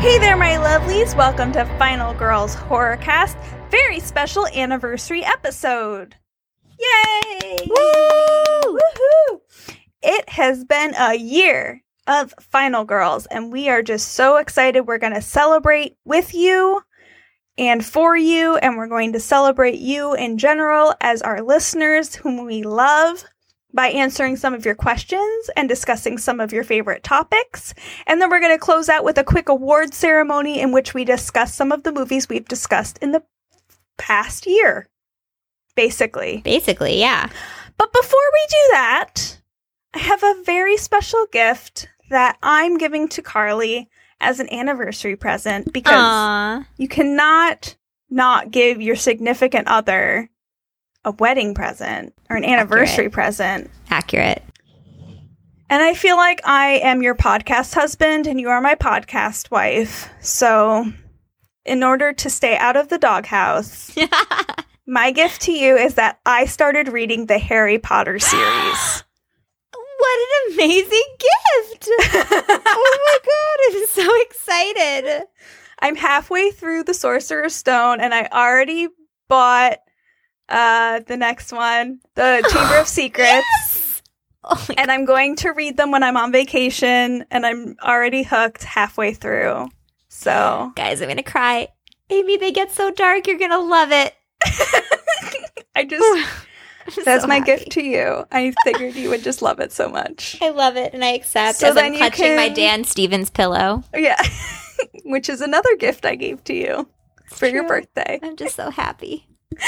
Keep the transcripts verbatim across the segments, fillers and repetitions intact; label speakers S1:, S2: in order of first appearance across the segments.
S1: Hey there, my lovelies. Welcome to Final Girls Horrorcast. Very special anniversary episode. Yay!
S2: Woo!
S1: Woohoo! It has been a year of Final Girls, and we are just so excited. We're going to celebrate with you and for you, and we're going to celebrate you in general as our listeners whom we love by answering some of your questions and discussing some of your favorite topics. And then we're going to close out with a quick award ceremony in which we discuss some of the movies we've discussed in the past year, basically.
S2: Basically, yeah.
S1: But before we do that, I have a very special gift that I'm giving to Carly as an anniversary present because
S2: Aww.
S1: you cannot not give your significant other a wedding present or an anniversary
S2: Accurate.
S1: present.
S2: Accurate.
S1: And I feel like I am your podcast husband and you are my podcast wife. So in order to stay out of the doghouse, my gift to you is that I started reading the Harry Potter series.
S2: What an amazing gift! Oh my god, I'm so excited.
S1: I'm halfway through the Sorcerer's Stone and I already bought Uh, the next one, the Chamber of Secrets,
S2: Yes! Oh my
S1: and I'm going to read them when I'm on vacation, and I'm already hooked halfway through. So,
S2: Guys, I'm gonna cry. Amy, they get so dark. You're gonna love it.
S1: I just,
S2: I'm
S1: that's
S2: so
S1: my
S2: happy.
S1: gift to you. I figured you would just love it so much.
S2: I love it, and I accept.
S1: So
S2: as
S1: then
S2: I'm
S1: you
S2: clutching my
S1: can-
S2: Dan Stevens pillow.
S1: Yeah, which is another gift I gave to you for your
S2: true.
S1: birthday.
S2: I'm just so happy.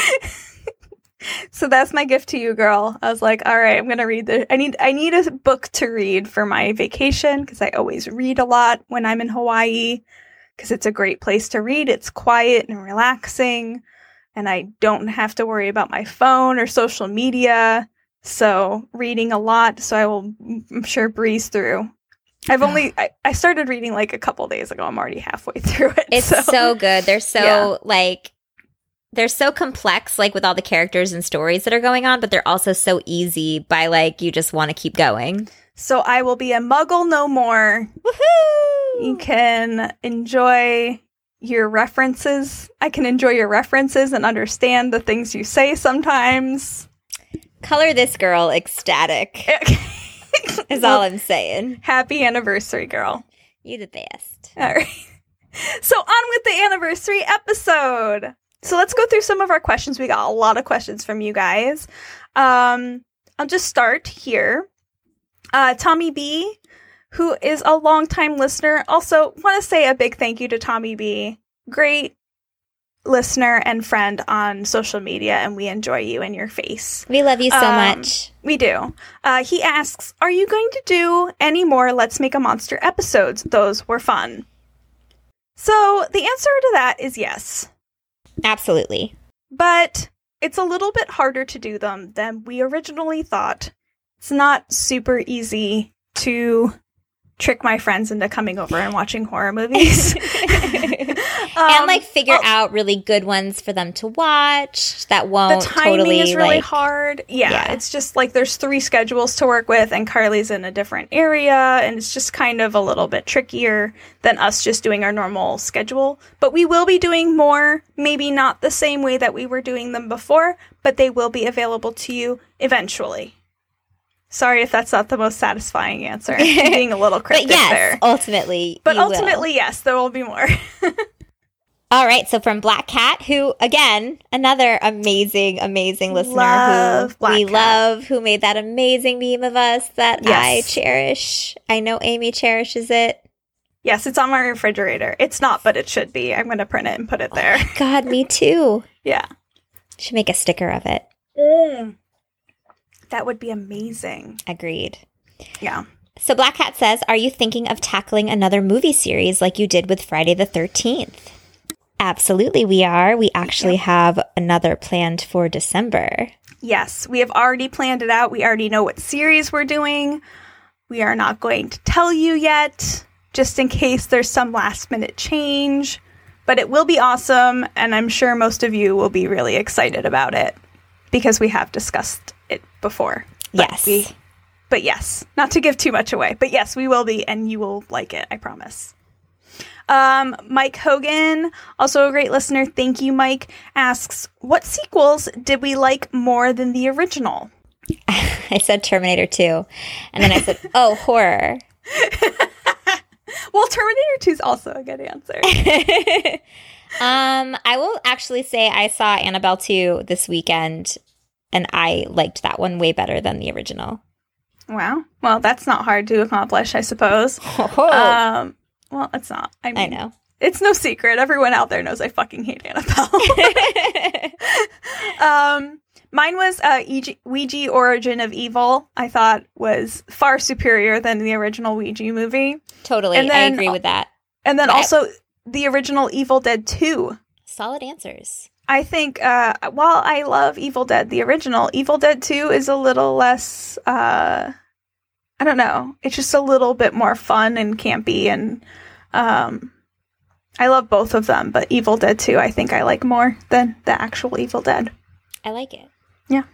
S1: So that's my gift to you, girl. I was like, all right, I'm gonna read the. I need I need a book to read for my vacation because I always read a lot when I'm in Hawaii because it's a great place to read. It's quiet and relaxing, and I don't have to worry about my phone or social media. So reading a lot, so I will, I'm sure, breeze through. I've only I, I started reading like a couple days ago. I'm already halfway through it.
S2: It's
S1: so,
S2: so good. They're so
S1: Yeah.
S2: like they're so complex, like with all the characters and stories that are going on, but they're also so easy by like you just want to keep going.
S1: So I will be a muggle no more.
S2: Woohoo!
S1: You can enjoy your references. I can enjoy your references and understand the things you say sometimes.
S2: Color this girl ecstatic is all I'm saying.
S1: Happy anniversary, girl.
S2: You the best.
S1: All right. So on with the anniversary episode. So let's go through some of our questions. We got a lot of questions from you guys. Um, I'll just start here. Uh, Tommy B, who is a longtime listener, also want to say a big thank you to Tommy B. Great listener and friend on social media, and we enjoy you and your face.
S2: We love you so
S1: Um,
S2: much.
S1: We do. Uh, he asks, are you going to do any more Let's Make a Monster episodes? Those were fun. So the answer to that is yes.
S2: Absolutely.
S1: But it's a little bit harder to do them than we originally thought. It's not super easy to trick my friends into coming over and watching horror movies.
S2: and
S1: Um,
S2: like figure
S1: oh,
S2: out really good ones for them to watch that
S1: the
S2: won't
S1: timing
S2: totally
S1: is really
S2: like
S1: hard. Yeah,
S2: Yeah.
S1: it's just like there's three schedules to work with, and Carly's in a different area, and it's just kind of a little bit trickier than us just doing our normal schedule. But we will be doing more, maybe not the same way that we were doing them before, but they will be available to you eventually. Sorry if that's not the most satisfying answer. I'm being a little
S2: But
S1: cryptic
S2: yes,
S1: there.
S2: ultimately
S1: But
S2: you will.
S1: ultimately, yes, there will be more.
S2: All right, so from Black Cat, who, again, another amazing, amazing listener
S1: Love
S2: who
S1: Black
S2: we
S1: Cat.
S2: love, who made that amazing meme of us that I
S1: Yes.
S2: cherish. I know Amy cherishes it.
S1: Yes, it's on my refrigerator. It's not, but it should be. I'm going to print it and put it there.
S2: Oh my God, me too.
S1: Yeah.
S2: Should make a sticker of it.
S1: Mm. That would be amazing.
S2: Agreed.
S1: Yeah.
S2: So Black Cat says, are you thinking of tackling another movie series like you did with Friday the thirteenth? Absolutely, we are. We actually have another planned for December.
S1: Yes, we have already planned it out. We already know what series we're doing. We are not going to tell you yet, just in case there's some last minute change. But it will be awesome, and I'm sure most of you will be really excited about it because we have discussed it before. But
S2: Yes.
S1: We, but yes, not to give too much away, but yes, we will be, and you will like it, I promise. Um, Mike Hogan, also a great listener, thank you, Mike, asks, what sequels did we like more than the original?
S2: I said Terminator two, and then I said, oh, horror.
S1: Well, Terminator two is also a good answer.
S2: um, I will actually say I saw Annabelle two this weekend, and I liked that one way better than the original.
S1: Wow. Well, that's not hard to accomplish, I suppose.
S2: Oh.
S1: Um, well, it's not. I mean,
S2: I know.
S1: It's no secret. Everyone out there knows I fucking hate Annabelle. um, mine was uh, Ouija, Ouija Origin of Evil. I thought was far superior than the original Ouija movie.
S2: Totally.
S1: And then,
S2: I agree with that.
S1: And then
S2: But
S1: also the original Evil Dead two.
S2: Solid answers.
S1: I think uh, while I love Evil Dead, the original, Evil Dead two is a little less, uh, I don't know, it's just a little bit more fun and campy, and um, I love both of them, but Evil Dead two I think I like more than the actual Evil Dead.
S2: I like it.
S1: Yeah.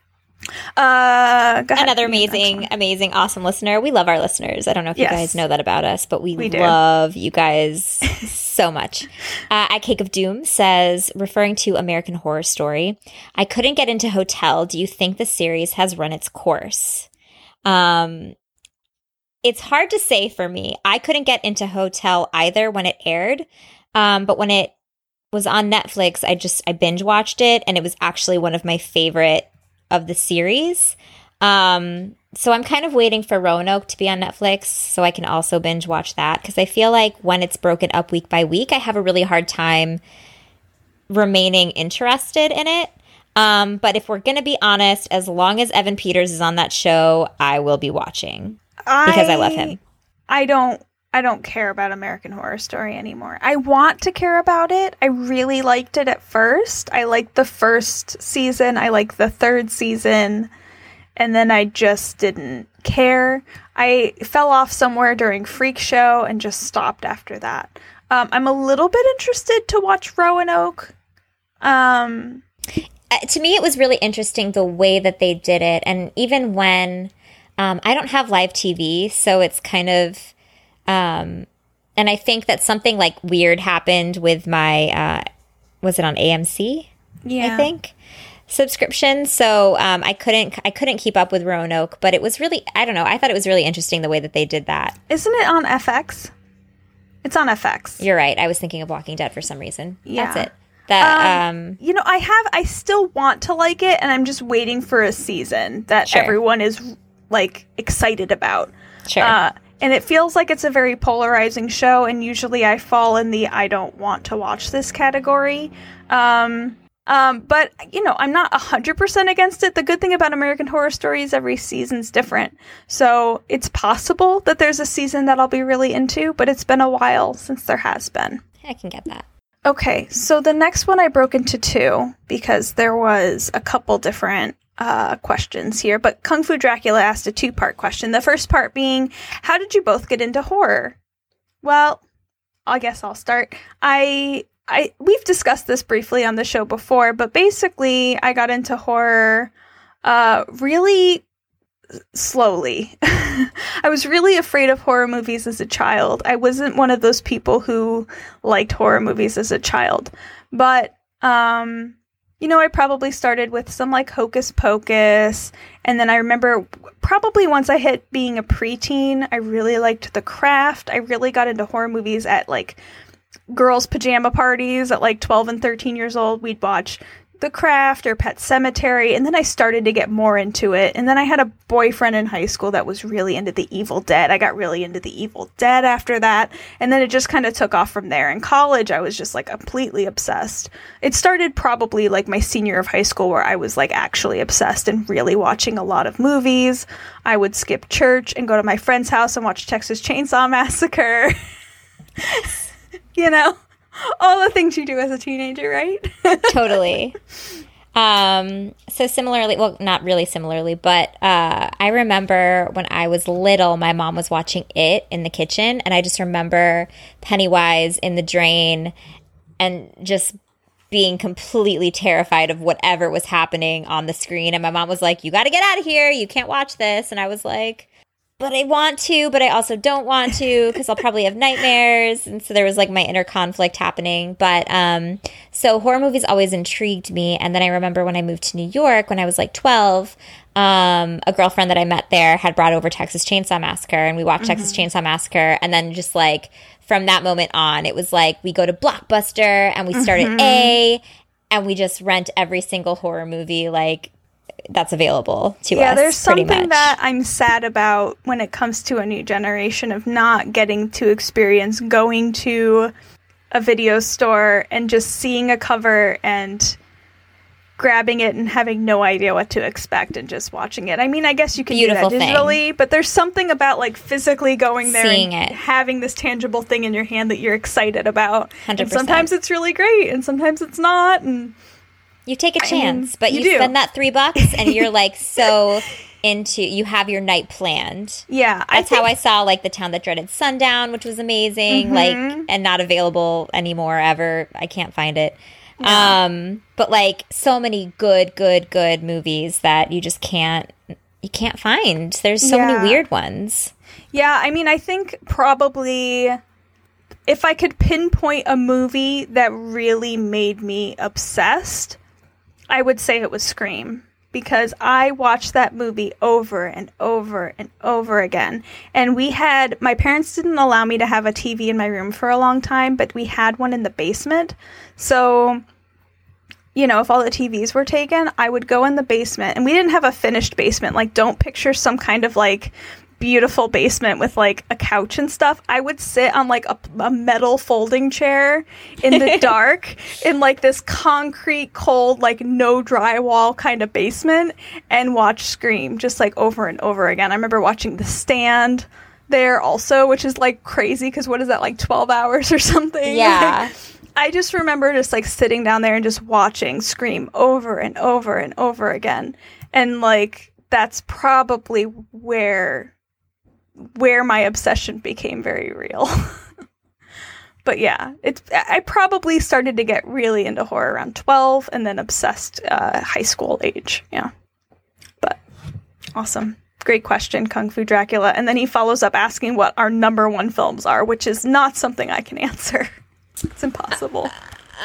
S1: Uh, go ahead.
S2: Another amazing, amazing, awesome listener. We love our listeners. I don't know if
S1: Yes.
S2: you guys know that about us, but we,
S1: We do.
S2: love you guys so much. Uh, at Cake of Doom says, referring to American Horror Story, I couldn't get into Hotel. Do you think the series has run its course? Um, it's hard to say for me. I couldn't get into Hotel either when it aired, um, but when it was on Netflix, I just I binge watched it, and it was actually one of my favorite of the series. Um, so I'm kind of waiting for Roanoke to be on Netflix so I can also binge watch that, because I feel like when it's broken up week by week, I have a really hard time remaining interested in it. Um, but if we're going to be honest, as long as Evan Peters is on that show, I will be watching because I, I love him.
S1: I don't I don't care about American Horror Story anymore. I want to care about it. I really liked it at first. I liked the first season. I liked the third season. And then I just didn't care. I fell off somewhere during Freak Show and just stopped after that. Um, I'm a little bit interested to watch Roanoke. Um,
S2: uh, to me, it was really interesting the way that they did it. And even when um, I don't have live T V, so it's kind of... Um, and I think that something like weird happened with my, uh, was it on A M C?
S1: Yeah.
S2: I think subscription. So, um, I couldn't, I couldn't keep up with Roanoke, but it was really, I don't know. I thought it was really interesting the way that they did that.
S1: Isn't it on F X? It's on F X.
S2: You're right. I was thinking of Walking Dead for some reason.
S1: Yeah.
S2: That's it. That,
S1: Um,
S2: um,
S1: you know, I have, I still want to like it, and I'm just waiting for a season that
S2: Sure.
S1: everyone is like excited about.
S2: sure.
S1: Uh, and it feels like it's a very polarizing show, and usually I fall in the I don't want to watch this category. Um, um, but, you know, I'm not one hundred percent against it. The good thing about American Horror Story is every season's different. So it's possible that there's a season that I'll be really into, but it's been a while since there has been.
S2: I can get that.
S1: Okay, so the next one I broke into two because there was a couple different uh, questions here, but Kung Fu Dracula asked a two-part question. The first part being, how did you both get into horror? Well, I guess I'll start. I, I, we've discussed this briefly on the show before, but basically I got into horror uh, really slowly. I was really afraid of horror movies as a child. I wasn't one of those people who liked horror movies as a child, but um you know, I probably started with some like Hocus Pocus, and then I remember probably once I hit being a preteen, I really liked The Craft. I really got into horror movies at like girls' pajama parties at like twelve and thirteen years old. We'd watch The Craft or Pet Sematary, and then I started to get more into it. And then I had a boyfriend in high school that was really into The Evil Dead. I got really into The Evil Dead after that, and then it just kind of took off from there. In college, I was just like completely obsessed. It started probably like my senior year of high school, where I was like actually obsessed and really watching a lot of movies. I would skip church and go to my friend's house and watch Texas Chainsaw Massacre. You know? All the things you do as a teenager, right?
S2: Totally. Um, so similarly, well, not really similarly, but uh, I remember when I was little, my mom was watching It in the kitchen, and I just remember Pennywise in the drain and just being completely terrified of whatever was happening on the screen. And my mom was like, you got to get out of here. You can't watch this. And I was like, but I want to, but I also don't want to because I'll probably have nightmares. And so there was like my inner conflict happening. But um, so horror movies always intrigued me. And then I remember when I moved to New York when I was like twelve, um, a girlfriend that I met there had brought over Texas Chainsaw Massacre, and we watched mm-hmm. Texas Chainsaw Massacre. And then just like from that moment on, it was like we go to Blockbuster and we start mm-hmm. at A, and we just rent every single horror movie like that's available to
S1: yeah,
S2: us.
S1: Yeah, there's something
S2: much.
S1: that I'm sad about when it comes to a new generation of not getting to experience going to a video store and just seeing a cover and grabbing it and having no idea what to expect and just watching it. I mean, I guess you can
S2: Beautiful
S1: do that digitally,
S2: thing.
S1: But there's something about like physically going there
S2: Seeing
S1: and
S2: it.
S1: having this tangible thing in your hand that you're excited about.
S2: one hundred percent.
S1: And sometimes it's really great and sometimes it's not, and
S2: you take a chance, I mean, but you,
S1: you
S2: spend that three bucks and you're like so into, you have your night planned.
S1: Yeah.
S2: That's I think, how I saw like The Town That Dreaded Sundown, which was amazing, mm-hmm. like, and not available anymore ever. I can't find it. Yeah. Um, but like so many good, good, good movies that you just can't, you can't find. There's so yeah. many weird ones.
S1: Yeah. I mean, I think probably if I could pinpoint a movie that really made me obsessed, I would say it was Scream, because I watched that movie over and over and over again. And we had, my parents didn't allow me to have a T V in my room for a long time, but we had one in the basement. So, you know, if all the T Vs were taken, I would go in the basement, and we didn't have a finished basement. Like, don't picture some kind of like beautiful basement with like a couch and stuff. I would sit on like a, a metal folding chair in the dark in like this concrete, cold, like no drywall kind of basement and watch Scream just like over and over again. I remember watching The Stand there also, which is like crazy because what is that, like twelve hours or something?
S2: Yeah.
S1: Like, I just remember just like sitting down there and just watching Scream over and over and over again. And like that's probably where where my obsession became very real. But yeah, it's I probably started to get really into horror around twelve and then obsessed uh, high school age. Yeah. But awesome. Great question, Kung Fu Dracula. And then he follows up asking what our number one films are, which is not something I can answer. It's impossible.
S2: Uh,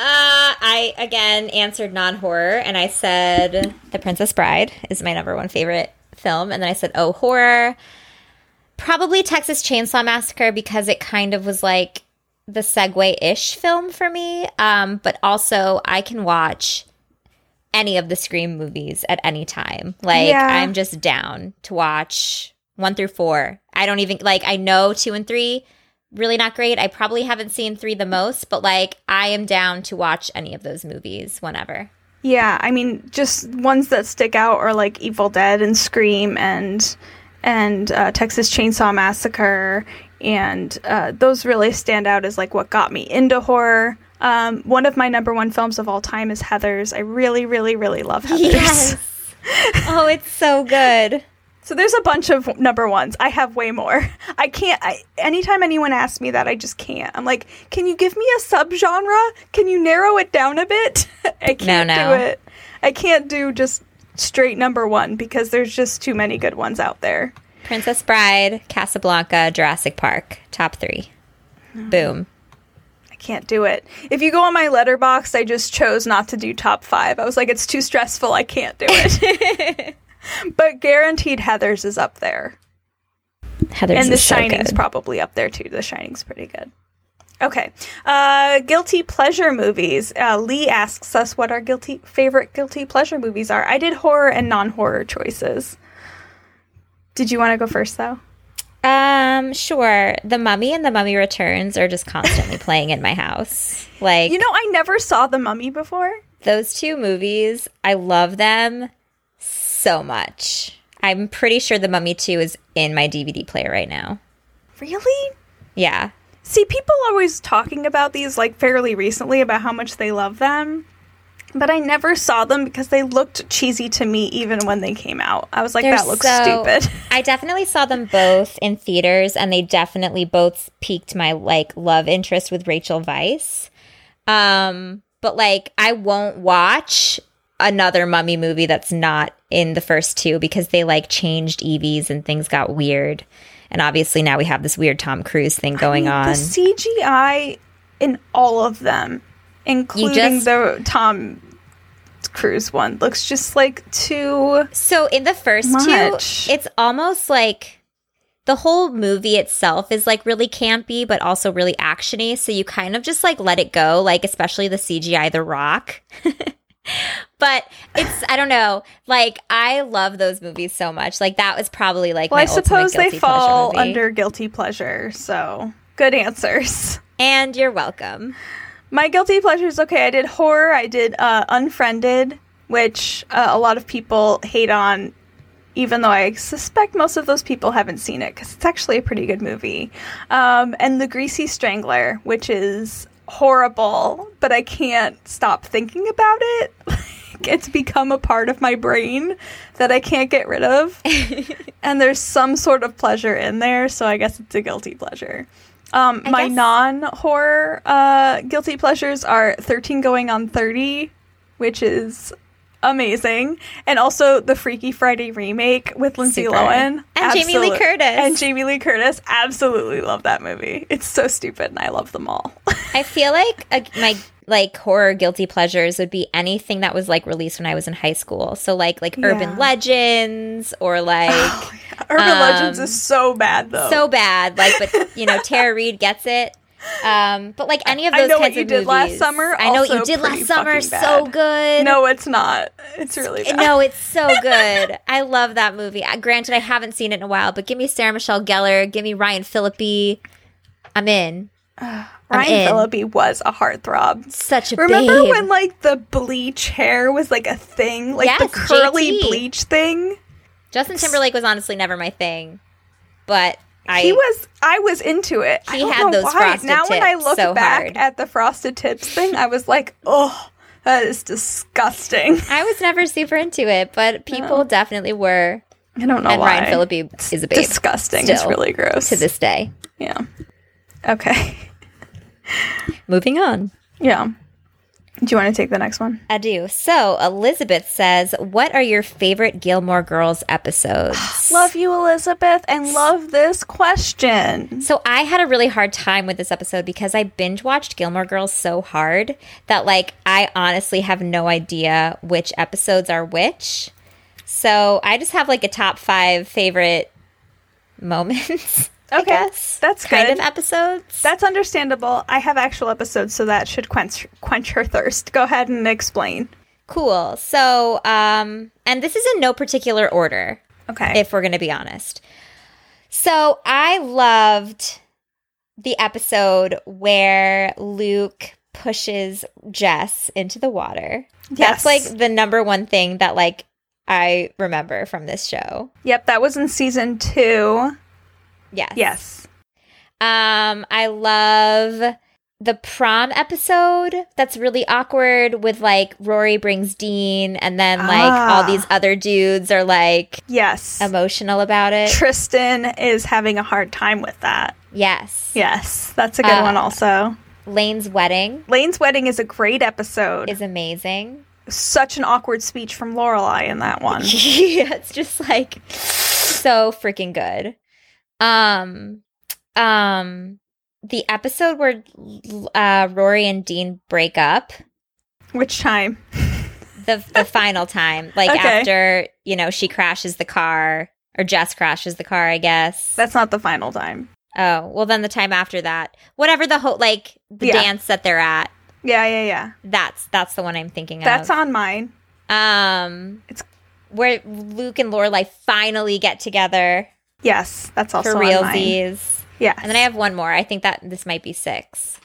S2: I, again, answered non-horror, and I said The Princess Bride is my number one favorite film. And then I said, oh, horror. Probably Texas Chainsaw Massacre, because it kind of was like the segue-ish film for me. Um, but also, I can watch any of the Scream movies at any time. Like, yeah. I'm just down to watch one through four. I don't even, like, I know two and three, really not great. I probably haven't seen three the most, but, like, I am down to watch any of those movies whenever.
S1: Yeah, I mean, just ones that stick out are, like, Evil Dead and Scream and... and uh, Texas Chainsaw Massacre, and uh, those really stand out as like what got me into horror. Um, one of my number one films of all time is Heathers. I really, really, really love Heathers.
S2: Yes. Oh, it's so good.
S1: So there's a bunch of number ones. I have way more. I can't, I, anytime anyone asks me that, I just can't. I'm like, can you give me a subgenre? Can you narrow it down a bit? I can't
S2: no, no.
S1: do it. I can't do just straight number one because there's just too many good ones out there.
S2: Princess Bride, Casablanca, Jurassic Park, top three. Mm. Boom.
S1: I can't do it. If you go on my Letterboxd, I just chose not to do top five. I was like, it's too stressful. I can't do it. But guaranteed Heathers is up there.
S2: Heathers
S1: and The
S2: is so
S1: Shining's
S2: good.
S1: Probably up there too. The Shining's pretty good. Okay. Uh, guilty pleasure movies. Uh, Lee asks us what our guilty favorite guilty pleasure movies are. I did horror and non-horror choices. Did you want to go first, though?
S2: Um, sure. The Mummy and The Mummy Returns are just constantly playing in my house. Like,
S1: you know, I never saw The Mummy before.
S2: Those two movies, I love them so much. I'm pretty sure The Mummy two is in my D V D player right now.
S1: Really?
S2: Yeah.
S1: See, people are always talking about these, like, fairly recently about how much they love them. But I never saw them because they looked cheesy to me even when they came out. I was like,
S2: They're
S1: that looks
S2: so,
S1: stupid.
S2: I definitely saw them both in theaters, and they definitely both piqued my, like, love interest with Rachel Weisz. Um, but, like, I won't watch another Mummy movie that's not in the first two because they like changed E Vs and things got weird. And obviously now we have this weird Tom Cruise thing going
S1: I mean,
S2: on.
S1: The C G I in all of them, including
S2: just,
S1: the Tom Cruise one, looks just like too
S2: So in the first
S1: much.
S2: two, it's almost like the whole movie itself is like really campy, but also really actiony. So you kind of just like let it go, like especially the C G I, The Rock. But it's, I don't know, like I love those movies so much. Like that was probably like
S1: well,
S2: my
S1: I suppose they
S2: guilty
S1: fall
S2: pleasure movie.
S1: under guilty pleasure. So good answers.
S2: And you're welcome.
S1: My guilty pleasures. Okay, I did horror. I did uh, Unfriended, which uh, a lot of people hate on, even though I suspect most of those people haven't seen it because it's actually a pretty good movie. Um, and The Greasy Strangler, which is horrible, but I can't stop thinking about it. It's become a part of my brain that I can't get rid of. And there's some sort of pleasure in there, so I guess it's a guilty pleasure. Um, my
S2: guess-
S1: non-horror uh, guilty pleasures are thirteen Going on thirty, which is amazing, and also the Freaky Friday remake with Lindsay
S2: Super.
S1: Lohan
S2: And Jamie Lee Curtis.
S1: and Jamie Lee Curtis. Absolutely love that movie. It's so stupid, and I love them all.
S2: I feel like a, my like horror guilty pleasures would be anything that was like released when I was in high school. So like like
S1: Yeah.
S2: Urban Legends or like
S1: Oh, yeah. Urban
S2: um,
S1: Legends is so bad though.
S2: so bad. Like, but you know, Tara Reid gets it. Um, but like any of
S1: I
S2: those
S1: know what
S2: kinds
S1: you
S2: of
S1: did
S2: movies,
S1: last summer,
S2: I know what you
S1: also
S2: did last
S1: pretty
S2: summer.
S1: fucking
S2: So
S1: bad.
S2: good.
S1: No, it's not. It's really bad.
S2: No, it's so good. I love that movie. Uh, Granted, I haven't seen it in a while, but give me Sarah Michelle Gellar, give me Ryan Phillippe. I'm in. I'm
S1: Ryan
S2: in.
S1: Phillippe was a heartthrob.
S2: Such a
S1: Remember
S2: babe.
S1: when like the bleach hair was like a thing, like the
S2: Yes,
S1: curly
S2: J T.
S1: bleach thing?
S2: Justin Timberlake was honestly never my thing, but I
S1: he was. I was into it. I
S2: He
S1: don't
S2: had
S1: know
S2: those
S1: why.
S2: frosted
S1: Now when I
S2: tips
S1: look
S2: so
S1: back
S2: hard.
S1: at the frosted tips thing, I was like, oh, that is disgusting.
S2: I was never super into it, but people
S1: No.
S2: definitely were.
S1: I don't know
S2: And
S1: why.
S2: Ryan Phillippe is a babe
S1: Disgusting. It's
S2: still,
S1: really gross.
S2: to this day.
S1: Yeah. Okay.
S2: Moving on.
S1: Yeah. Do you want to take the next one?
S2: I do. So Elizabeth says, what are your favorite Gilmore Girls episodes?
S1: Love you, Elizabeth, and love this question.
S2: So I had a really hard time with this episode because I binge watched Gilmore Girls so hard that like I honestly have no idea which episodes are which. So I just have like a top five favorite moments. I
S1: Okay,
S2: guess.
S1: that's
S2: kind
S1: good.
S2: of episodes.
S1: That's understandable. I have actual episodes, so that should quench quench her thirst. Go ahead and explain.
S2: Cool. So, um, and this is in no particular order,
S1: Okay.
S2: if we're going to be honest. So I loved the episode where Luke pushes Jess into the water.
S1: Yes.
S2: That's like the number one thing that like I remember from this show.
S1: Yep, that was in season two.
S2: Yes.
S1: Yes.
S2: Um, I love the prom episode that's really awkward with like Rory brings Dean and then like
S1: Ah.
S2: all these other dudes are like
S1: Yes.
S2: emotional about it.
S1: Tristan is having a hard time with that.
S2: Yes.
S1: Yes, that's a good
S2: Uh,
S1: one also.
S2: Lane's wedding
S1: Lane's wedding is a great episode.
S2: is amazing.
S1: Such an awkward speech from Lorelai in that one.
S2: Yeah, it's just like so freaking good. Um um the episode where uh Rory and Dean break up,
S1: Which time?
S2: the the final time, like
S1: Okay.
S2: after, you know, she crashes the car or Jess crashes the car, I guess.
S1: That's not the final time.
S2: Oh, well then the time after that. Whatever the whole like the
S1: Yeah.
S2: dance that they're at.
S1: Yeah, yeah, yeah.
S2: That's that's the one I'm thinking
S1: That's
S2: of.
S1: on mine.
S2: Um
S1: It's-
S2: where Luke and Lorelai finally get together
S1: Yes, that's also
S2: for
S1: on mine.
S2: realsies.
S1: Yes.
S2: And then I have one more. I think that this might be six.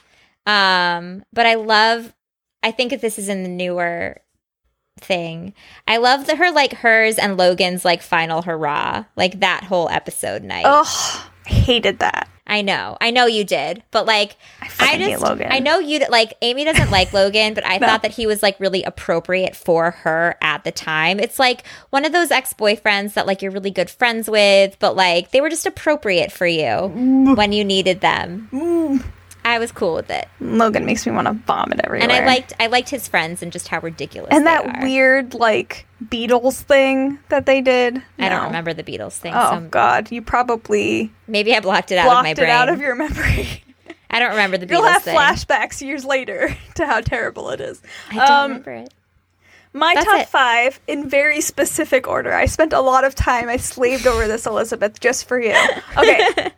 S2: Um, but I love I think if this is in the newer thing. I love the her like hers and Logan's like final hurrah. Like that whole episode night.
S1: Ugh, I hated that.
S2: I know. I know you did. But like
S1: I
S2: I
S1: fucking hate
S2: just
S1: Logan.
S2: I know you like Amy doesn't like Logan, but I
S1: No.
S2: thought that he was like really appropriate for her at the time. It's like one of those ex-boyfriends that like you're really good friends with, but like they were just appropriate for you when you needed them.
S1: Mm.
S2: I I was cool with it.
S1: Logan makes me want to vomit everywhere.
S2: And I liked I liked his friends and just how ridiculous
S1: and
S2: they
S1: that
S2: are.
S1: weird like Beatles thing that they did.
S2: I
S1: No.
S2: don't remember the Beatles thing.
S1: Oh
S2: so
S1: God, you probably
S2: maybe I blocked it out
S1: blocked
S2: of my brain.
S1: it out of your memory.
S2: I don't remember the Beatles
S1: You'll have
S2: thing.
S1: flashbacks years later to how terrible it is.
S2: I don't
S1: Um,
S2: remember it.
S1: My
S2: That's
S1: top
S2: it.
S1: five in very specific order. I spent a lot of time. I slaved over this, Elizabeth, just for you. Okay.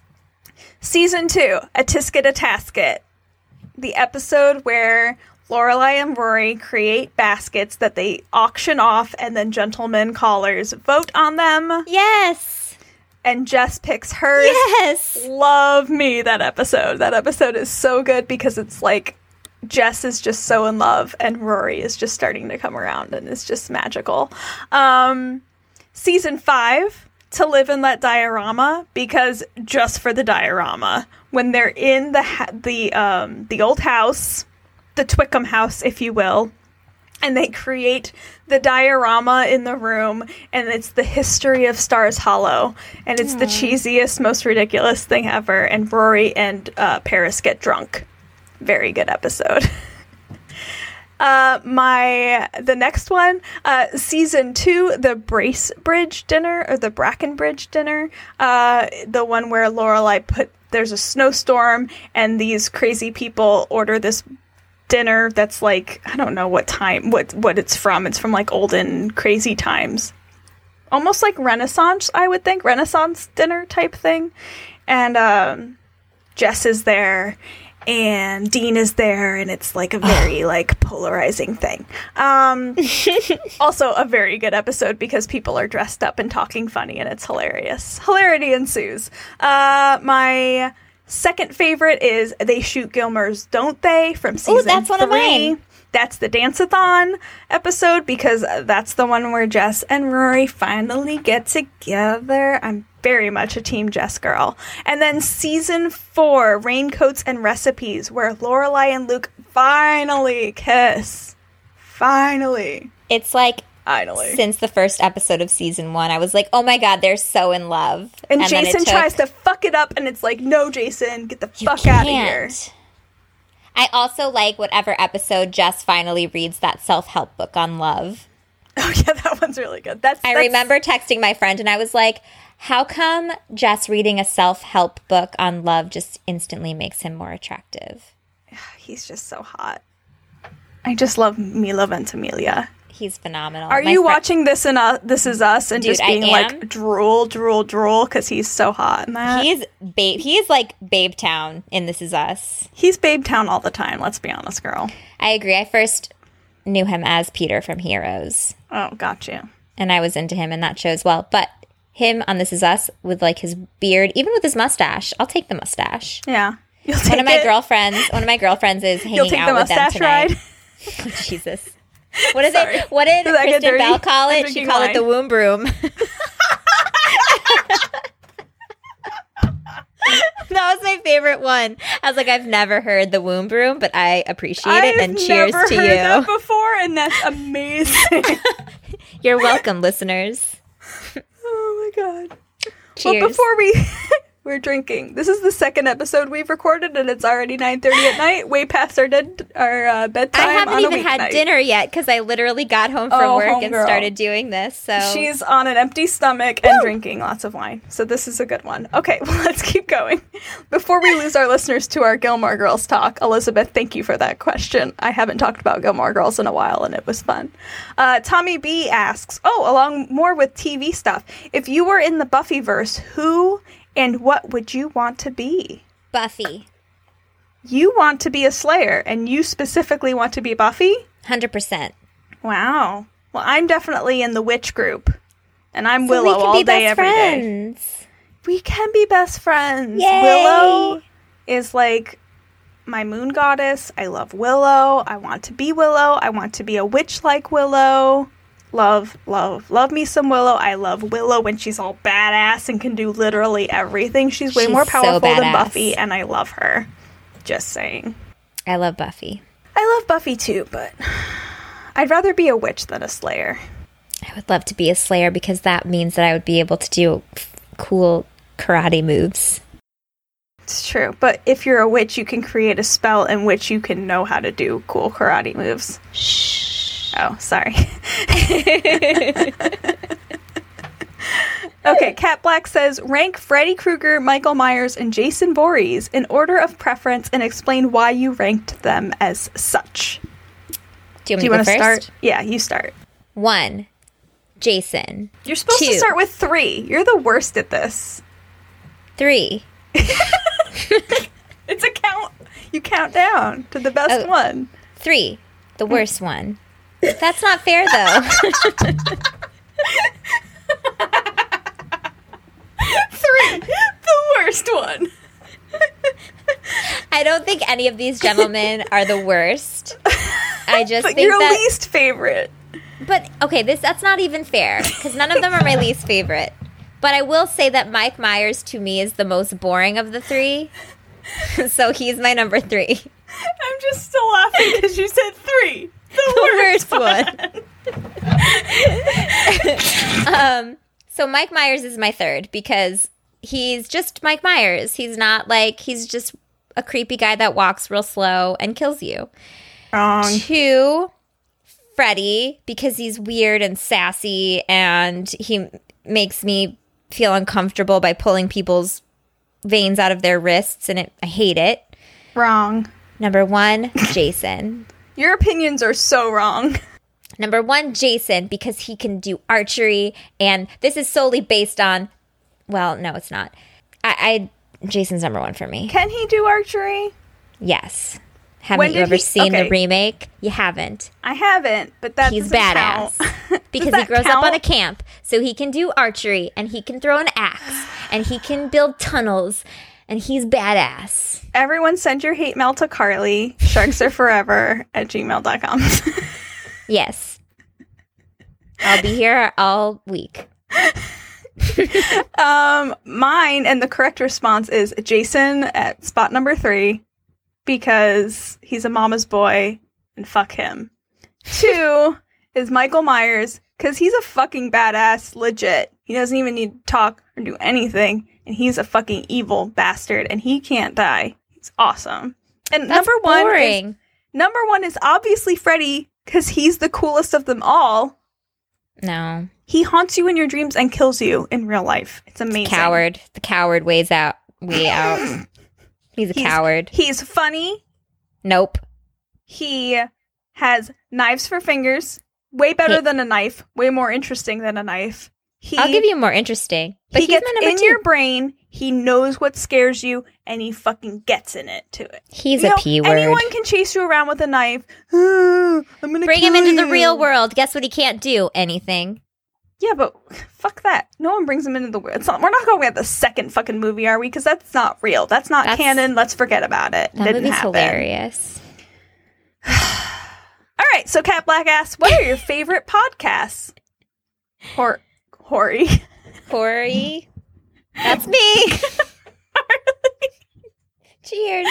S1: Season two, A Tisket a Tasket. The episode where Lorelai and Rory create baskets that they auction off and then gentlemen callers vote on them.
S2: Yes.
S1: And Jess picks hers.
S2: Yes.
S1: Love me, that episode. That episode is so good because it's like Jess is just so in love and Rory is just starting to come around and it's just magical. Um, season five, To Live and Let Diorama, because just for the diorama, when they're in the ha- the um, the old house, the Twickham house, if you will, and they create the diorama in the room, and it's the history of Stars Hollow, and it's
S2: Aww.
S1: the cheesiest, most ridiculous thing ever, and Rory and uh, Paris get drunk. Very good episode. Uh, my, the next one, uh, season two, the Bracebridge dinner, or the Brackenbridge dinner, uh, the one where Lorelai put, there's a snowstorm, and these crazy people order this dinner that's like, I don't know what time, what, what it's from. It's from like olden crazy times. Almost like Renaissance, I would think, Renaissance dinner type thing. And, um, Jess is there, and Dean is there, and it's like a very like polarizing thing. Um, also a very good episode because people are dressed up and talking funny, and it's hilarious. Hilarity ensues. Uh, my second favorite is They Shoot Gilmer's Don't They from season
S2: Ooh, that's one
S1: three.
S2: of mine.
S1: That's the Dance-a-thon episode because that's the one where Jess and Rory finally get together. I'm very much a Team Jess girl. And then season four, Raincoats and Recipes, where Lorelai and Luke finally kiss. Finally.
S2: It's like
S1: Finally.
S2: since the first episode of season one, I was like, oh my God, they're so in love.
S1: And,
S2: then it
S1: Jason
S2: took-
S1: tries to fuck it up, and it's like, no, Jason, get the
S2: You
S1: fuck out of here.
S2: can't. I also like whatever episode Jess finally reads that self-help book on love.
S1: Oh, yeah, that one's really good. That's.
S2: I
S1: that's-
S2: remember texting my friend and I was like, how come Jess reading a self-help book on love just instantly makes him more attractive?
S1: He's just so hot. I just love Milo Ventimiglia.
S2: He's phenomenal.
S1: Are
S2: My
S1: you
S2: fri-
S1: watching this in uh, This Is Us and
S2: Dude,
S1: just
S2: I
S1: being
S2: am.
S1: like drool, drool, drool because he's so hot in that?
S2: He's babe. He is like Babe Town in This Is Us.
S1: He's Babe Town all the time, let's be honest, girl.
S2: I agree. I first knew him as Peter from Heroes,
S1: Oh, got you.
S2: and I was into him in that show as well. But him on This Is Us with like his beard, even with his mustache, I'll take the mustache.
S1: Yeah. You'll take
S2: One of my
S1: it.
S2: girlfriends, one of my girlfriends is
S1: You'll
S2: hanging
S1: take
S2: out
S1: the
S2: with them
S1: mustache
S2: tonight.
S1: ride.
S2: Oh, Jesus. What is
S1: Sorry.
S2: it? What did
S1: Did that get
S2: Kristen
S1: dirty?
S2: Bell call
S1: I'm
S2: it? She
S1: drinking
S2: called it the
S1: wine.
S2: womb broom. That was my favorite one. I was like, I've never heard the womb broom, but I appreciate it, and cheers
S1: never
S2: to
S1: heard
S2: you.
S1: that before, and that's amazing.
S2: You're welcome, listeners.
S1: Oh my god.
S2: Cheers.
S1: Well, before we we're drinking, this is the second episode we've recorded, and it's already nine thirty at night, way past our dead our uh, bedtime.
S2: I haven't
S1: on a
S2: even had
S1: weeknight.
S2: dinner yet because I literally got home from
S1: Oh,
S2: work and
S1: homegirl.
S2: started doing this. So
S1: She's on an empty stomach and drinking lots of wine. So this is a good one. Okay, well, let's keep going. Before we lose our listeners to our Gilmore Girls talk, Elizabeth, thank you for that question. I haven't talked about Gilmore Girls in a while, and it was fun. Uh, Tommy B asks, oh, along more with T V stuff, if you were in the Buffyverse, who and what would you want to be?
S2: Buffy,
S1: You want to be a Slayer, and you specifically want to be Buffy?
S2: one hundred percent.
S1: Wow. Well, I'm definitely in the witch group, and I'm
S2: So
S1: Willow
S2: we can
S1: all
S2: be
S1: day,
S2: best
S1: every day.
S2: friends.
S1: We can be best friends.
S2: Yay!
S1: Willow is like my moon goddess. I love Willow. I want to be Willow. I want to be a witch like Willow. Love, love, love me some Willow. I love Willow when she's all badass and can do literally everything. She's way
S2: She's
S1: more
S2: so
S1: powerful than
S2: badass.
S1: Buffy, and I love her. Just saying.
S2: I love Buffy.
S1: I love Buffy too, but I'd rather be a witch than a Slayer.
S2: I would love to be a Slayer because that means that I would be able to do f- cool karate moves.
S1: It's true. But if you're a witch, you can create a spell in which you can know how to do cool karate moves.
S2: Shh.
S1: Oh, sorry. Okay, Cat Black says, rank Freddy Krueger, Michael Myers, and Jason Voorhees in order of preference and explain why you ranked them as such.
S2: Do you want
S1: Do you
S2: me
S1: want
S2: to
S1: to
S2: go first?
S1: start? Yeah, you start.
S2: One, Jason.
S1: You're supposed
S2: Two.
S1: to start with three. You're the worst at this.
S2: Three.
S1: It's a count. You count down to the best
S2: Oh.
S1: one.
S2: Three, the worst one. That's not fair, though.
S1: Three, the worst one.
S2: I don't think any of these gentlemen are the worst. I just
S1: But
S2: think
S1: your
S2: that...
S1: least favorite.
S2: But, okay, this that's not even fair, because none of them are my least favorite. But I will say that Mike Myers, to me, is the most boring of the three. So he's my number three.
S1: I'm just still laughing because you said three. The,
S2: The
S1: worst,
S2: worst
S1: one.
S2: Um, so Mike Myers is my third, because he's just Mike Myers. He's not like, he's just a creepy guy that walks real slow and kills you.
S1: Wrong.
S2: Two, Freddy, because he's weird and sassy, and he makes me feel uncomfortable by pulling people's veins out of their wrists, and it, I hate it.
S1: Wrong.
S2: Number one, Jason.
S1: Your opinions are so wrong.
S2: Number one, Jason, because he can do archery, and this is solely based on, well, no, it's not. I, I Jason's number one for me.
S1: Can he do archery?
S2: Yes. Haven't
S1: When
S2: you
S1: did
S2: ever
S1: he-
S2: seen
S1: okay.
S2: the remake? You haven't.
S1: I haven't, but that
S2: He's
S1: doesn't
S2: badass.
S1: count.
S2: Because
S1: Does
S2: he
S1: that
S2: grows up on a
S1: count?
S2: camp, so he can do archery, and he can throw an axe, and he can build tunnels, and he's badass.
S1: Everyone send your hate mail to Carly, sharksarforever at gmail dot com.
S2: Yes. I'll be here all week.
S1: um, mine, and the correct response is Jason at spot number three, because he's a mama's boy, and fuck him. Two is Michael Myers, because he's a fucking badass, legit. He doesn't even need to talk or do anything, and he's a fucking evil bastard, and he can't die. He's awesome. And
S2: That's
S1: number one, is,
S2: boring.
S1: number one is obviously Freddy, because he's the coolest of them all.
S2: No.
S1: He haunts you in your dreams and kills you in real life. It's amazing.
S2: Coward. The coward weighs out. Way out. He's a
S1: He's-
S2: coward.
S1: He's funny.
S2: Nope.
S1: He has knives for fingers. Way better
S2: Hey.
S1: than a knife. Way more interesting than a knife. He,
S2: I'll give you more interesting. But
S1: he
S2: he's
S1: gets
S2: my number
S1: in
S2: two.
S1: your brain. He knows what scares you, and he fucking gets in it to it.
S2: He's
S1: You
S2: a
S1: know,
S2: P word.
S1: Anyone can chase you around with a knife. "Ah, I'm gonna
S2: Bring him
S1: kill
S2: into the
S1: you."
S2: real world. Guess what he can't do? Anything.
S1: Yeah, but fuck that. No one brings him into the world. It's not, we're not going to get the second fucking movie, are we? Because that's not real. That's not
S2: That's-
S1: canon. Let's forget about it.
S2: That
S1: Didn't
S2: movie's
S1: happen.
S2: hilarious.
S1: All right, so Cat Black asks, what are your favorite podcasts? Hor- Hori.
S2: Corey. That's me. Cheers.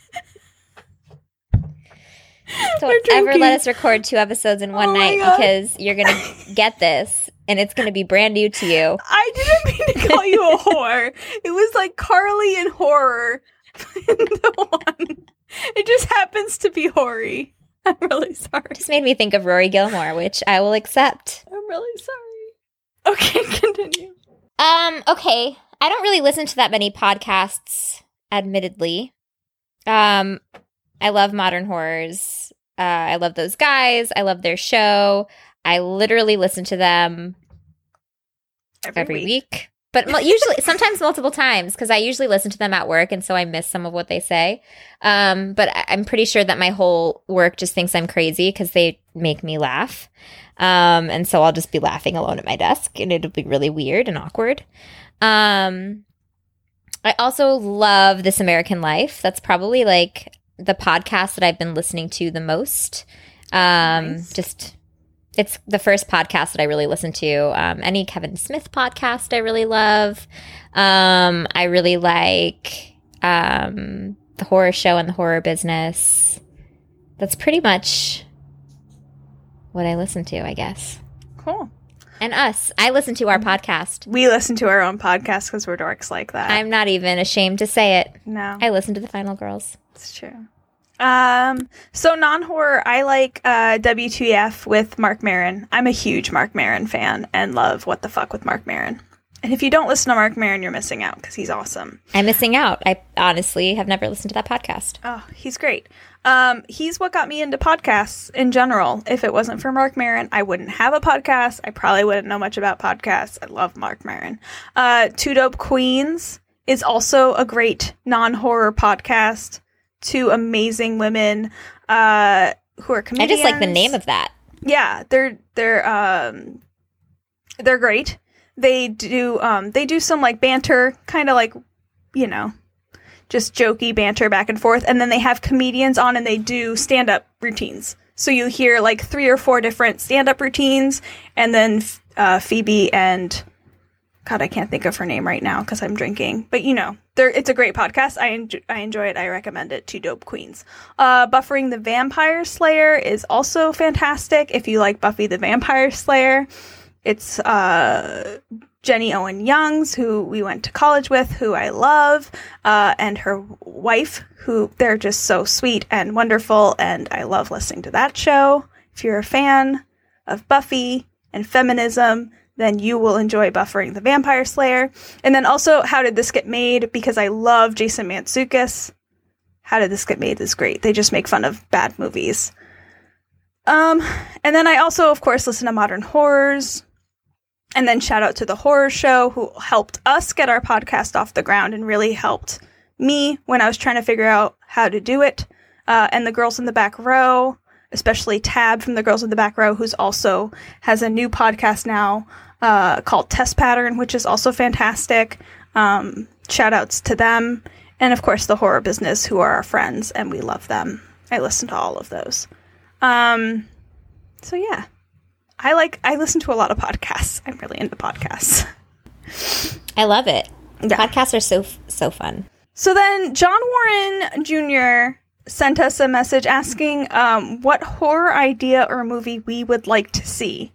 S2: Don't
S1: We're
S2: ever
S1: drinking.
S2: let us record two episodes in one
S1: Oh my
S2: night
S1: God.
S2: because you're going to get this and it's going to be brand new to you.
S1: I didn't mean to call you a whore. It was like Carly and horror in the one. It just happens to be Hori. I'm really sorry.
S2: Just made me think of Rory Gilmore, which I will accept.
S1: I'm really sorry. Okay, continue.
S2: Um, okay. I don't really listen to that many podcasts, admittedly. Um, I love Modern Horrors. Uh, I love those guys. I love their show. I literally listen to them
S1: Every,
S2: every
S1: week.
S2: week. But mo- usually, sometimes multiple times, because I usually listen to them at work, and so I miss some of what they say. Um, but I- I'm pretty sure that my whole work just thinks I'm crazy because they make me laugh. Um, and so I'll just be laughing alone at my desk, and it'll be really weird and awkward. Um, I also love This American Life. That's probably like the podcast that I've been listening to the most. Um,
S1: Nice.
S2: Just it's the first podcast that I really listen to. Um, any Kevin Smith podcast I really love. Um, I really like um, The Horror Show and The Horror Business. That's pretty much what I listen to, I guess.
S1: Cool.
S2: And us. I listen to our podcast.
S1: We listen to our own podcast because we're dorks like that.
S2: I'm not even ashamed to say it.
S1: No.
S2: I listen to the Final Girls.
S1: It's true. Um, so non-horror, I like uh, W T F with Marc Maron. I'm a huge Marc Maron fan and love What the Fuck with Marc Maron. And if you don't listen to Marc Maron, you're missing out because he's awesome.
S2: I'm missing out. I honestly have never listened to that podcast.
S1: Oh, he's great. Um, he's what got me into podcasts in general. If it wasn't for Marc Maron, I wouldn't have a podcast. I probably wouldn't know much about podcasts. I love Marc Maron. Uh, Two Dope Queens is also a great non-horror podcast. Two amazing women uh, who are comedians.
S2: I just like the name of that.
S1: Yeah, they're they're um, they're great. They do um, they do some like banter, kind of like, you know, just jokey banter back and forth, and then they have comedians on and they do stand-up routines. So you hear like three or four different stand-up routines, and then uh, Phoebe and God, I can't think of her name right now because I'm drinking. But, you know, it's a great podcast. I, enjoy, I enjoy it. I recommend it to Dope Queens. Uh, Buffering the Vampire Slayer is also fantastic. If you like Buffy the Vampire Slayer, it's uh, Jenny Owen Youngs, who we went to college with, who I love, uh, and her wife, who they're just so sweet and wonderful. And I love listening to that show. If you're a fan of Buffy and feminism, then you will enjoy Buffering the Vampire Slayer. And then also, How Did This Get Made? Because I love Jason Mantzoukas. How Did This Get Made is great. They just make fun of bad movies. Um, and then I also, of course, listen to Modern Horrors. And then shout out to The Horror Show, who helped us get our podcast off the ground and really helped me when I was trying to figure out how to do it. Uh, and The Girls in the Back Row, especially Tab from The Girls in the Back Row, who's also has a new podcast now uh, called Test Pattern, which is also fantastic. Um, shout outs to them. And of course, The Horror Business, who are our friends, and we love them. I listen to all of those. Um, so yeah, I like, I listen to a lot of podcasts. I'm really into podcasts.
S2: I love it.
S1: Yeah.
S2: Podcasts are so, so fun.
S1: So then John Warren Junior sent us a message asking um, what horror idea or movie we would like to see.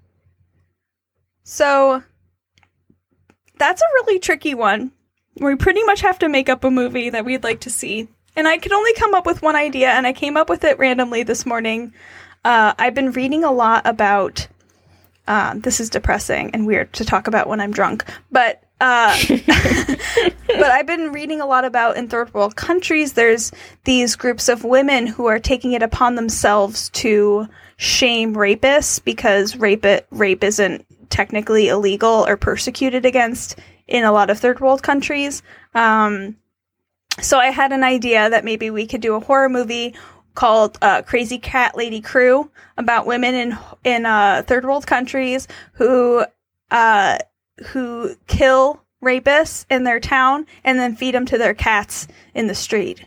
S1: So that's a really tricky one. We pretty much have to make up a movie that we'd like to see. And I could only come up with one idea, and I came up with it randomly this morning. Uh, I've been reading a lot about... Uh, this is depressing and weird to talk about when I'm drunk, but uh, but I've been reading a lot about in third world countries, there's these groups of women who are taking it upon themselves to shame rapists because rape, it, rape isn't technically illegal or persecuted against in a lot of third world countries. Um, so I had an idea that maybe we could do a horror movie called uh, Crazy Cat Lady Crew about women in in uh, third world countries who uh, who kill rapists in their town and then feed them to their cats in the street.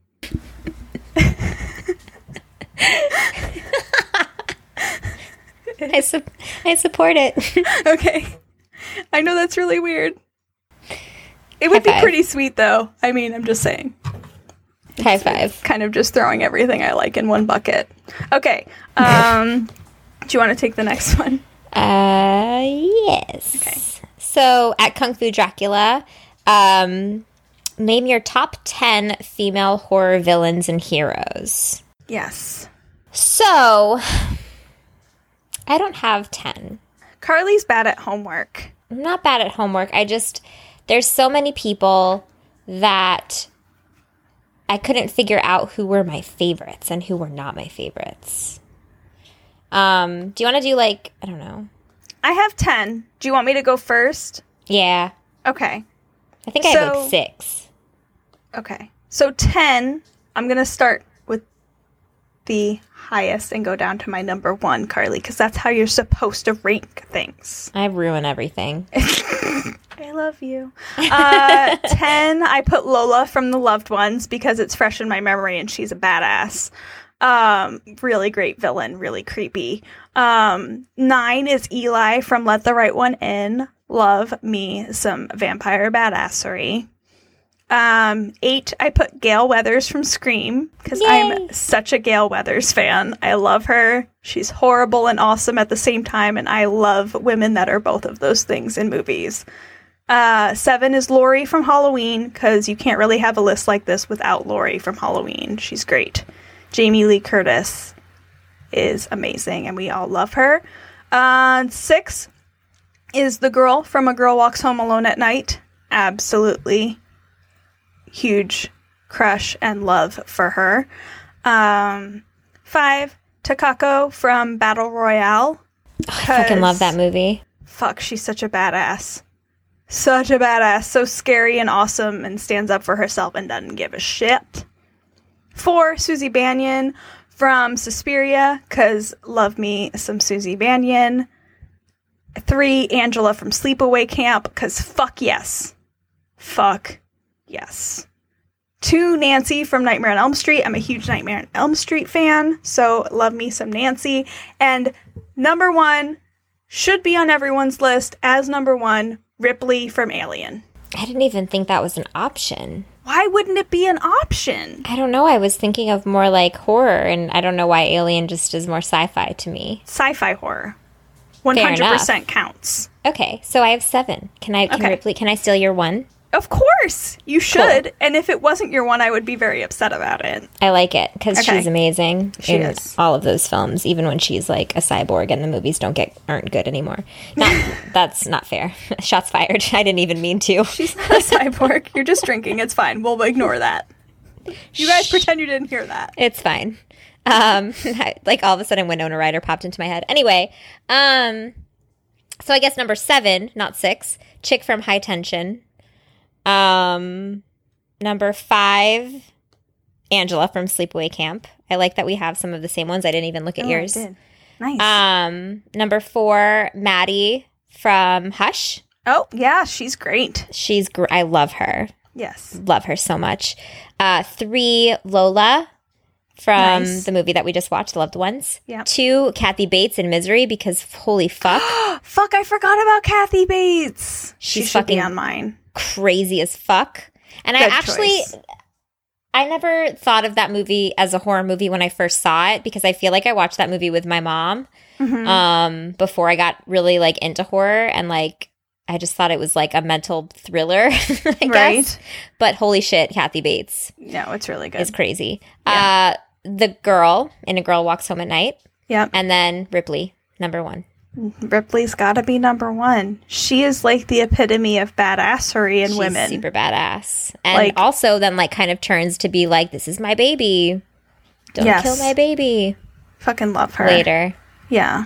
S2: I, su- I support it.
S1: Okay. I know that's really weird. It would
S2: High
S1: be
S2: five.
S1: pretty sweet, though. I mean, I'm just saying.
S2: High five.
S1: Kind of just throwing everything I like in one bucket. Okay. Um, do you want to take the next one?
S2: Uh, yes.
S1: Okay.
S2: So, at Kung Fu Dracula, um, name your top ten female horror villains and heroes.
S1: Yes.
S2: So, I don't have ten.
S1: Carly's bad at homework.
S2: I'm not bad at homework. I just, there's so many people that I couldn't figure out who were my favorites and who were not my favorites. Um, do you want to do like, I don't know.
S1: I have ten. Do you want me to go first?
S2: Yeah.
S1: Okay.
S2: I think I have
S1: So-
S2: like six.
S1: Okay. So ten, I'm going to start with the highest and go down to my number one, Carly, because that's how you're supposed to rank things.
S2: I ruin everything.
S1: I love you. Uh, ten, I put Lola from The Loved Ones because it's fresh in my memory and she's a badass. Um, really great villain, really creepy. Um, nine is Eli from Let the Right One In. Love me some vampire badassery. Um, eight, I put Gale Weathers from Scream because I'm such a Gale Weathers fan. I love her. She's horrible and awesome at the same time, and I love women that are both of those things in movies. Uh, seven is Laurie from Halloween because you can't really have a list like this without Laurie from Halloween. She's great. Jamie Lee Curtis is amazing, and we all love her. Uh, six is the girl from A Girl Walks Home Alone at Night. Absolutely huge crush and love for her. Um, five, Takako from Battle Royale.
S2: Oh, I fucking love that movie.
S1: Fuck, she's such a badass. Such a badass. So scary and awesome and stands up for herself and doesn't give a shit. Four, Susie Bannion from Suspiria, because love me some Susie Bannion. Three, Angela from Sleepaway Camp, because fuck yes. Fuck yes. Two, Nancy from Nightmare on Elm Street. I'm a huge Nightmare on Elm Street fan, so love me some Nancy. And number one, should be on everyone's list as number one, Ripley from Alien.
S2: I didn't even think that was an option.
S1: Why wouldn't it be an option?
S2: I don't know. I was thinking of more like horror, and I don't know why Alien just is more sci-fi to me.
S1: Sci-fi horror. one hundred percent counts.
S2: Okay, so I have seven. Can I, can
S1: okay.
S2: Ripley, can I steal your one?
S1: Of course, you should.
S2: Cool.
S1: And if it wasn't your one, I would be very upset about it.
S2: I like it because
S1: okay.
S2: she's amazing
S1: she
S2: in
S1: is.
S2: all of those films, even when she's like a cyborg and the movies don't get aren't good anymore. Not, that's not fair. Shots fired. I didn't even mean to.
S1: She's not a cyborg. You're just drinking. It's fine. We'll ignore that. You guys Shh. pretend you didn't hear that.
S2: It's fine. Um, like all of a sudden, Winona Ryder popped into my head. Anyway, um, so I guess number seven, not six, Chick from High Tension. Um, number five, Angela from Sleepaway Camp. I like that we have some of the same ones. I didn't even look at
S1: oh,
S2: yours.
S1: I did. Nice.
S2: Um, number four, Maddie from Hush.
S1: Oh, yeah, she's great.
S2: She's gr- I love her.
S1: Yes.
S2: Love her so much. Uh, three, Lola from
S1: nice.
S2: the movie that we just watched, Loved Ones.
S1: Yeah.
S2: Two, Kathy Bates in Misery because holy fuck.
S1: Fuck, I forgot about Kathy Bates.
S2: She's
S1: she should
S2: fucking
S1: be on mine.
S2: Crazy as fuck. And
S1: Good
S2: I actually
S1: choice.
S2: I never thought of that movie as a horror movie when I first saw it because I feel like I watched that movie with my mom mm-hmm. um, before I got really like into horror, and like I just thought it was like a mental thriller, I
S1: right.
S2: guess. But holy shit, Kathy Bates.
S1: No, it's really good.
S2: It's crazy.
S1: Yeah.
S2: Uh, the girl in A Girl Walks Home at Night.
S1: Yep.
S2: And then Ripley, number one.
S1: Ripley's gotta be number one. She is like the epitome of badassery in
S2: She's
S1: women.
S2: Super badass. And
S1: like,
S2: also then like kind of turns to be like, this is my baby. Don't
S1: yes.
S2: kill my baby.
S1: Fucking love her.
S2: Later.
S1: Yeah.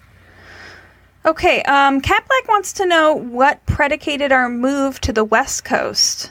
S1: Okay, um, Cat Black wants to know what predicated our move to the West Coast.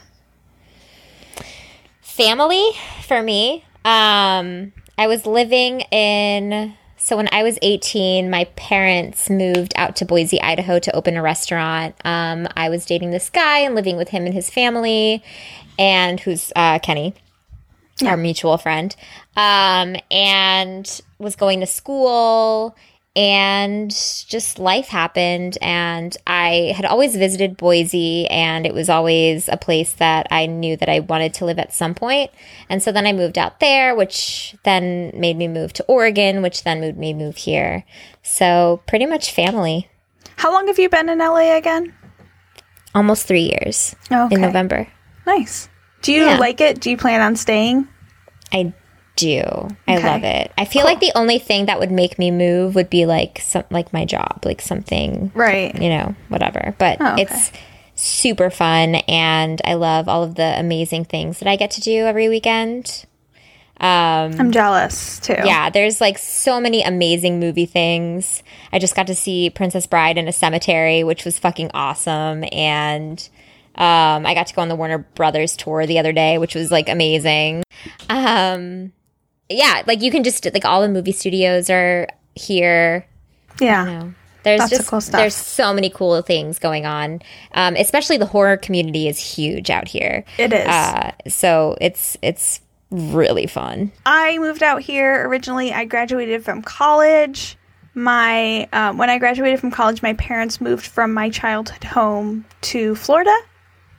S2: Family for me. Um, I was living in... So when I was eighteen, my parents moved out to Boise, Idaho to open a restaurant. Um, I was dating this guy and living with him and his family, and who's uh, Kenny, yeah. our mutual friend, um, and was going to school, and just life happened. And I had always visited Boise, and it was always a place that I knew that I wanted to live at some point. And so then I moved out there, which then made me move to Oregon, which then made me move here. So pretty much family.
S1: How long have you been in L A again?
S2: Almost three years
S1: oh, okay.
S2: in November.
S1: Nice. Do you
S2: yeah.
S1: like it? Do you plan on staying?
S2: I do. I
S1: okay.
S2: love it. I feel
S1: cool.
S2: like the only thing that would make me move would be like some, like my job, like something,
S1: right?
S2: You know, whatever. But
S1: oh, okay.
S2: it's super fun, and I love all of the amazing things that I get to do every weekend. Um,
S1: I'm jealous too.
S2: Yeah, there's like so many amazing movie things. I just got to see Princess Bride in a cemetery, which was fucking awesome, and um, I got to go on the Warner Brothers tour the other day, which was like amazing. Um, yeah, like you can just like all the movie studios are here.
S1: Yeah.
S2: You know. There's
S1: Lots
S2: just
S1: of cool stuff.
S2: There's so many cool things going on. Um, especially the horror community is huge out here.
S1: It is.
S2: Uh, so it's it's really fun.
S1: I moved out here originally. I graduated from college. My um, when I graduated from college, my parents moved from my childhood home to Florida.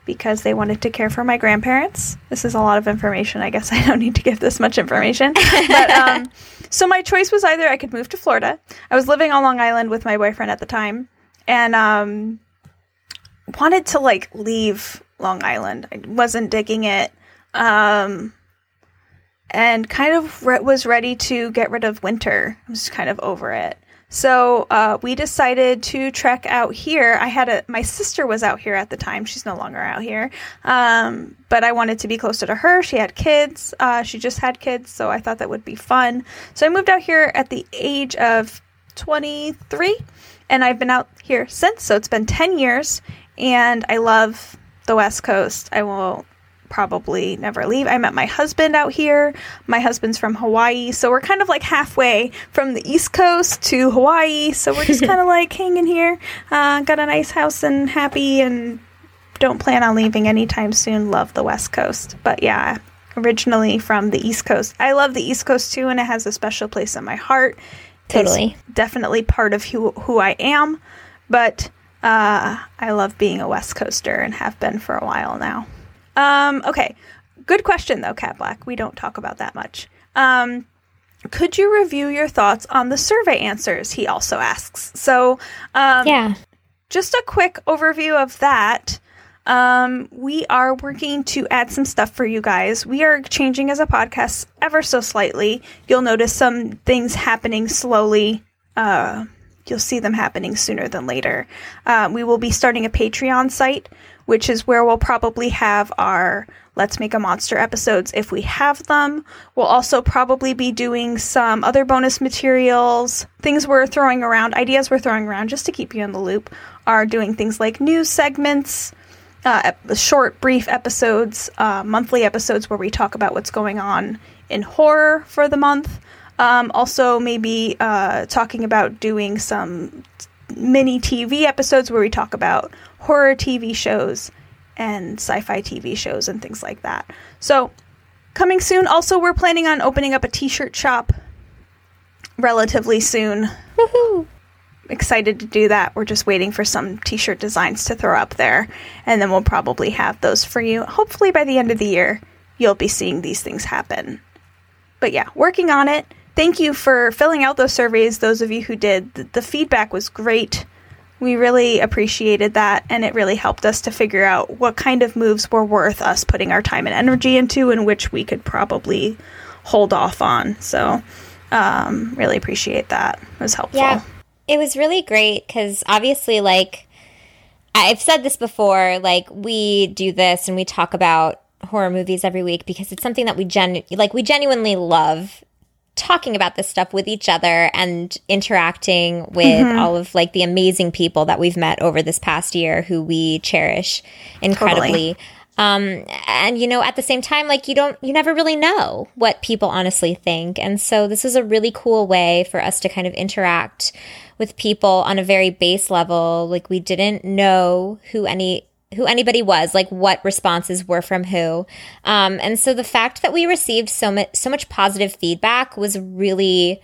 S1: because they wanted to care for my grandparents. This is a lot of information. I guess I don't need to give this much information. But um, so my choice was either I could move to Florida. I was living on Long Island with my boyfriend at the time, and um, wanted to like leave Long Island. I wasn't digging it, um, and kind of re- was ready to get rid of winter. I was kind of over it. So uh, we decided to trek out here. I had a my sister was out here at the time. She's no longer out here, um, but I wanted to be closer to her. She had kids. Uh, she just had kids, so I thought that would be fun. So I moved out here at the age of twenty-three, and I've been out here since. So it's been ten years, and I love the West Coast. I will probably never leave. I met my husband out here. My husband's from Hawaii, so we're kind of like halfway from the East Coast to Hawaii, so we're just kind of like hanging here. Uh, got a nice house and happy, and don't plan on leaving anytime soon. Love the West Coast. But yeah, originally from the East Coast. I love the East Coast too, and it has a special place in my heart.
S2: Totally.
S1: It's definitely part of who, who I am, but uh, I love being a West Coaster and have been for a while now. Um, okay. Good question, though, Cat Black. We don't talk about that much. Um, could you review your thoughts on the survey answers? He also asks. So, um,
S2: yeah,
S1: just a quick overview of that. Um, we are working to add some stuff for you guys. We are changing as a podcast ever so slightly. You'll notice some things happening slowly. Uh, you'll see them happening sooner than later. Uh, we will be starting a Patreon site, which is where we'll probably have our Let's Make a Monster episodes if we have them. We'll also probably be doing some other bonus materials. Things we're throwing around, ideas we're throwing around just to keep you in the loop, are doing things like news segments, uh, short, brief episodes, uh, monthly episodes where we talk about what's going on in horror for the month. Um, also, maybe uh, talking about doing some mini T V episodes where we talk about horror T V shows and sci-fi T V shows and things like that. So, coming soon. Also, we're planning on opening up a t-shirt shop relatively soon. Woohoo! Excited to do that. We're just waiting for some t-shirt designs to throw up there, and then we'll probably have those for you. Hopefully by the end of the year, you'll be seeing these things happen. But yeah, working on it. Thank you for filling out those surveys, those of you who did. The, the feedback was great. We really appreciated that, and it really helped us to figure out what kind of moves were worth us putting our time and energy into, and which we could probably hold off on. So, um, really appreciate that. It was helpful.
S2: Yeah, it was really great because obviously, like, I've said this before, like, we do this and we talk about horror movies every week because it's something that we gen like we genuinely love talking about this stuff with each other and interacting with mm-hmm. all of like the amazing people that we've met over this past year who we cherish incredibly. Totally. Um, and you know, at the same time, like you don't, you never really know what people honestly think. And so this is a really cool way for us to kind of interact with people on a very base level. Like we didn't know who any who anybody was, like what responses were from who. Um, and so the fact that we received so much, so much positive feedback was really,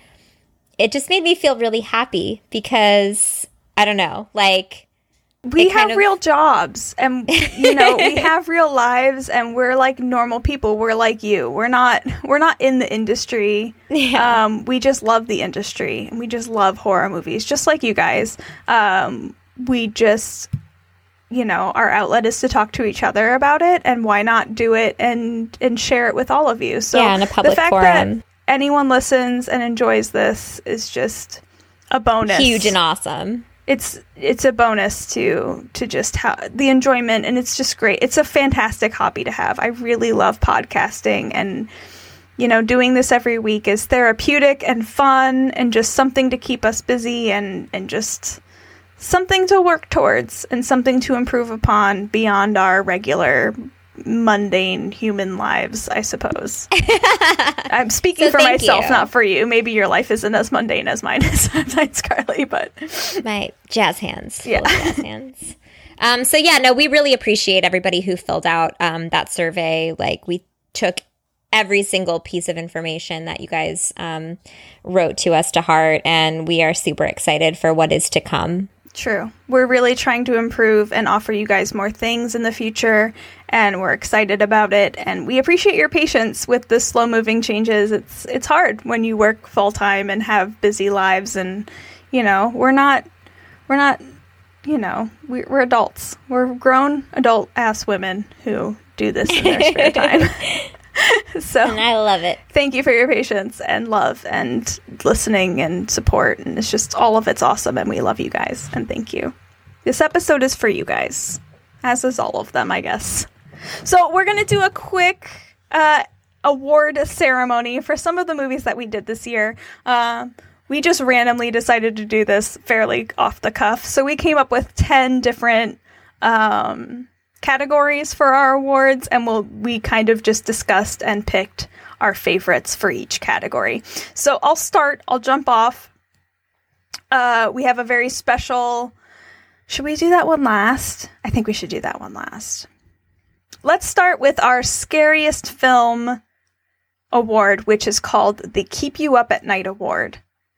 S2: it just made me feel really happy because I don't know, like
S1: we have
S2: of...
S1: real jobs and, you know, we have real lives and we're like normal people. We're like you. We're not, we're not in the industry. Yeah. Um, we just love the industry and we just love horror movies, just like you guys. Um, we just, you know, our outlet is to talk to each other about it, and why not do it and and share it with all of you? So
S2: yeah, in a public
S1: the fact
S2: forum.
S1: that anyone listens and enjoys this is just a bonus.
S2: Huge and awesome.
S1: It's it's a bonus to to just have the enjoyment, and it's just great. It's a fantastic hobby to have. I really love podcasting, and you know, doing this every week is therapeutic and fun, and just something to keep us busy, and and just something to work towards and something to improve upon beyond our regular mundane human lives, I suppose. I'm speaking so for myself, you. Not for you. Maybe your life isn't as mundane as mine is sometimes, Carly, but
S2: my jazz hands.
S1: Yeah.
S2: Jazz hands. Um, so yeah, no, we really appreciate everybody who filled out um, that survey. Like we took every single piece of information that you guys um, wrote to us to heart, and we are super excited for what is to come.
S1: True. We're really trying to improve and offer you guys more things in the future, and we're excited about it. And we appreciate your patience with the slow-moving changes. It's it's hard when you work full-time and have busy lives, and you know we're not we're not you know we, we're adults. We're grown adult-ass women who do this in their spare time. So,
S2: and I love it.
S1: Thank you for your patience and love and listening and support. And it's just all of it's awesome. And we love you guys. And thank you. This episode is for you guys, as is all of them, I guess. So we're going to do a quick uh, award ceremony for some of the movies that we did this year. Uh, we just randomly decided to do this fairly off the cuff. So we came up with ten different um categories for our awards, and we'll we kind of just discussed and picked our favorites for each category. So I'll start. I'll jump off. Uh, we have a very special. Should we do that one last? I think we should do that one last. Let's start with our scariest film award, which is called the Keep You Up at Night Award.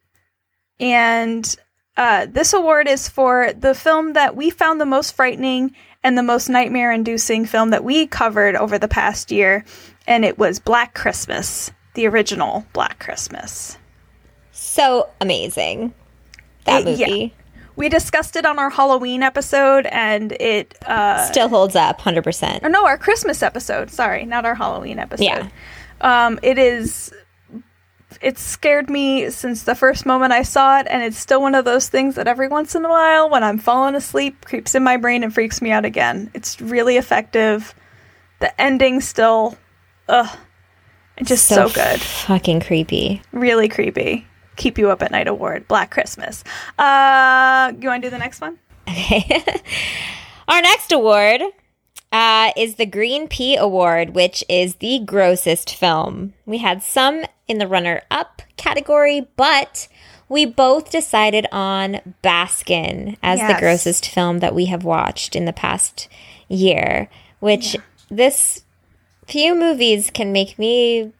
S1: And uh, this award is for the film that we found the most frightening and the most nightmare-inducing film that we covered over the past year, and it was Black Christmas, the original Black Christmas.
S2: So amazing, that
S1: It-
S2: movie.
S1: yeah. We discussed it on our Halloween episode, and it... Uh,
S2: Still holds up, one hundred percent.
S1: or no, our Christmas episode. Sorry, not our Halloween episode.
S2: Yeah.
S1: Um, it is... It scared me since the first moment I saw it, and it's still one of those things that every once in a while, when I'm falling asleep, creeps in my brain and freaks me out again. It's really effective. The ending still, ugh, it's just so, good.
S2: Fucking creepy.
S1: Really creepy. Keep You Up at Night Award, Black Christmas. Uh, you want to do the next one?
S2: Okay. Our next award uh, is the Green Pea Award, which is the grossest film. We had some in the runner-up category, but we both decided on Baskin as
S1: Yes.
S2: the grossest film that we have watched in the past year, which
S1: Yeah.
S2: this few movies can make me